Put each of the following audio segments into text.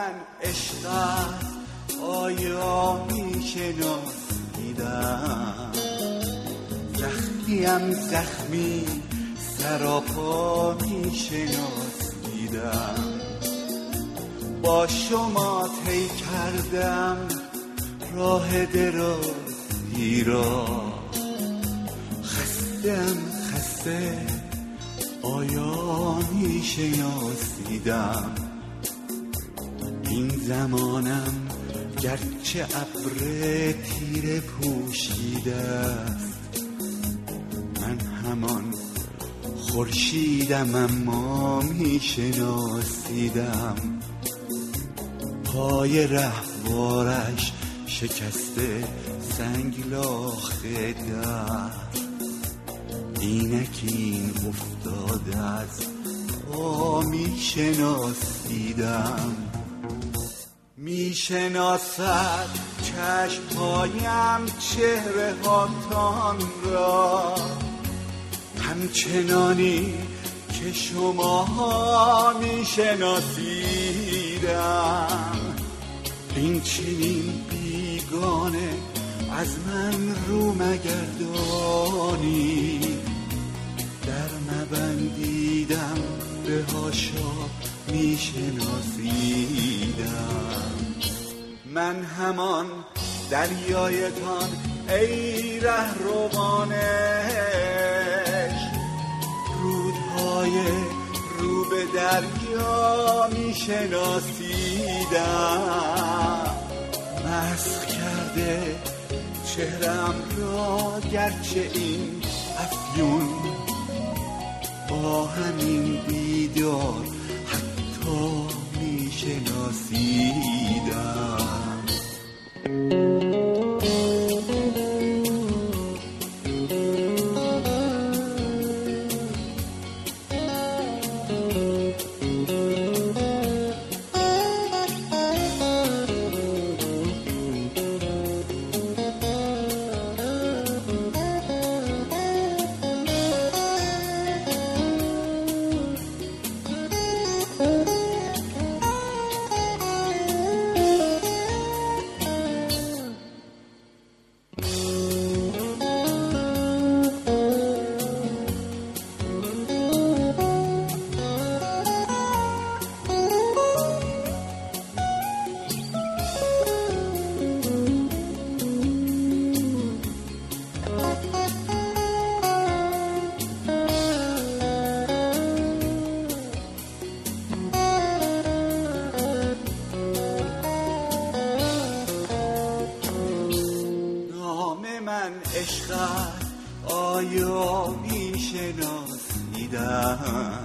من عشقت آیا میشناسیدم؟ زخمیم زخمی سراپا میشناسیدم. با شما طی کردم راه درازی را، خستم خسته آیا میشناسیدم؟ این زمانم گرچه ابر تیره پوشیده است، من همان خورشیدم اما میشناسیدم. پای رهوارش شکسته سنگلاخ در، اینکین افتاده از پا میشناسیدم. میشناسد چشمهایم چهره هاتان را، همچنانی که شما میشناسیدم. این چنین بیگانه از من رو مگردانی، در نبندیدم به هاشا میشناسیدم. من همان دریایتان ای رهروان عشق، رودهای رو به دریا میشناسیدم. مسخ کرده چهرم را گرچه این افیون، با همین دیدار حتی میشناسیدم. عشقت آیا میشناسیدم؟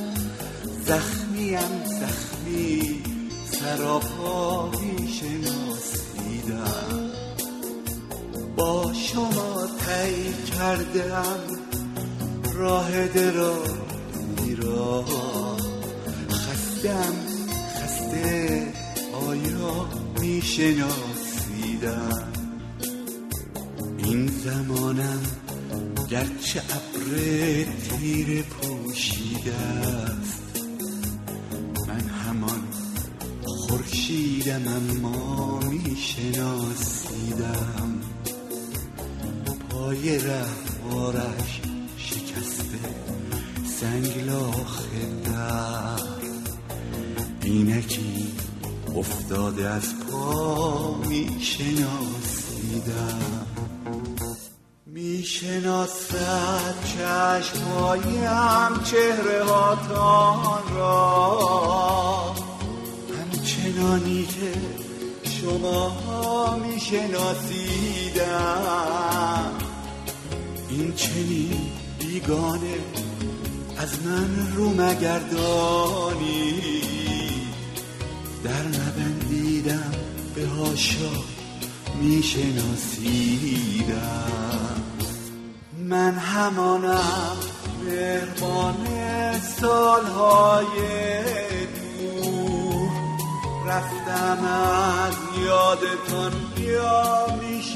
زخمیم زخمی سراپا میشناسیدم. با شما طی کردم راه درازی را، خستم خسته آیا میشناسیدم؟ این زمانم گرچه ابر تیره پوشیده است، من همان خورشیدم اما میشناسیدم. پای رهوارش شکسته سنگلاخ در، اینکی افتاده از پا میشناسیدم. میشناسد چشمهایم چهره هاتان را، همچنانی که شما میشناسیدم. این چنین بیگانه از من رو مگردانی، در نبندیدم به هاشا میشناسیدم. من همانم مهربان سالهای دور، رفتم از یادتان یا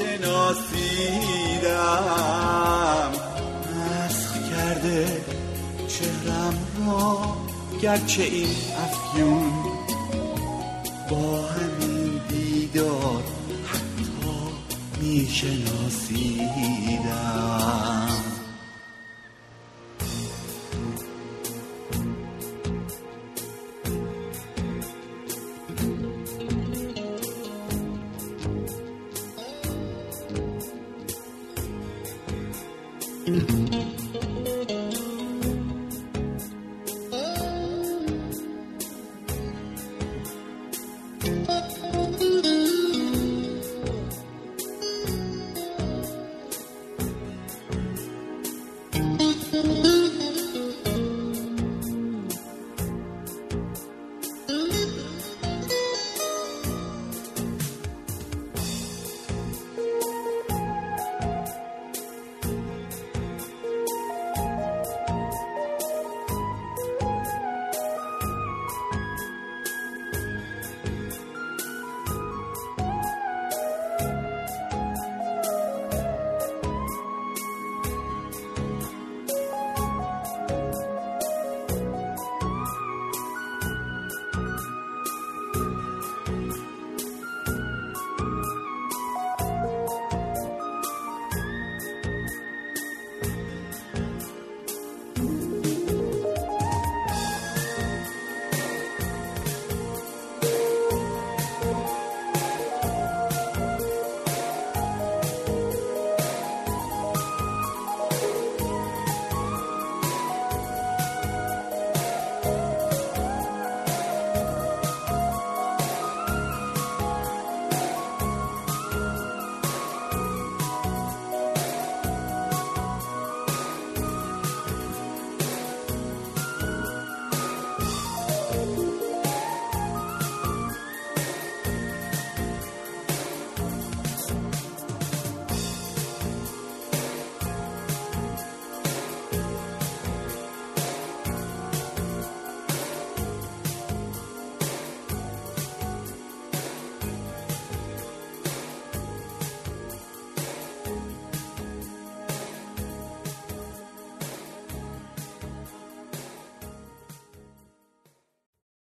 میشناسیدم. مسخ کرده چهرم را گرچه این افیون، با همین دیدار حتی میشناسیدم.